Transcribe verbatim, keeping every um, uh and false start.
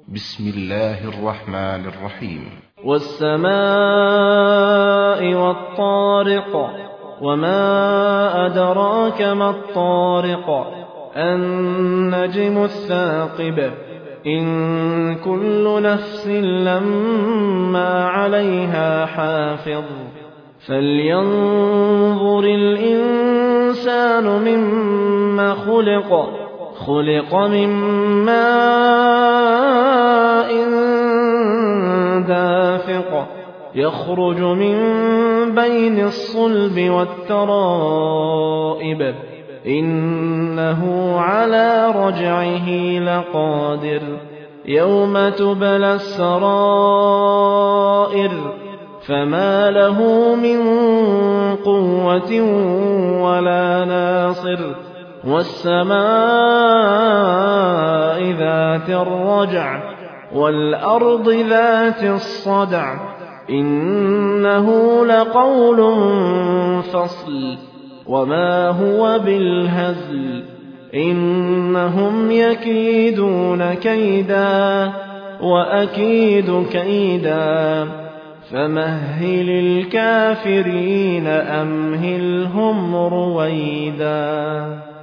بسم الله الرحمن الرحيم. والسماء والطارق وما أدراك ما الطارق النجم الثاقب إن كل نفس لما عليها حافظ فلينظر الإنسان مما خلق خلق من ماء دافق يخرج من بين الصلب والترائب إنه على رجعه لقادر يوم تبلى السرائر فما له من قوة ولا ناصر والسماء ذات الرجع والأرض ذات الصدع إنه لقول فصل وما هو بالهزل إنهم يكيدون كيدا وأكيد كيدا فمهل الكافرين أمهلهم رويدا.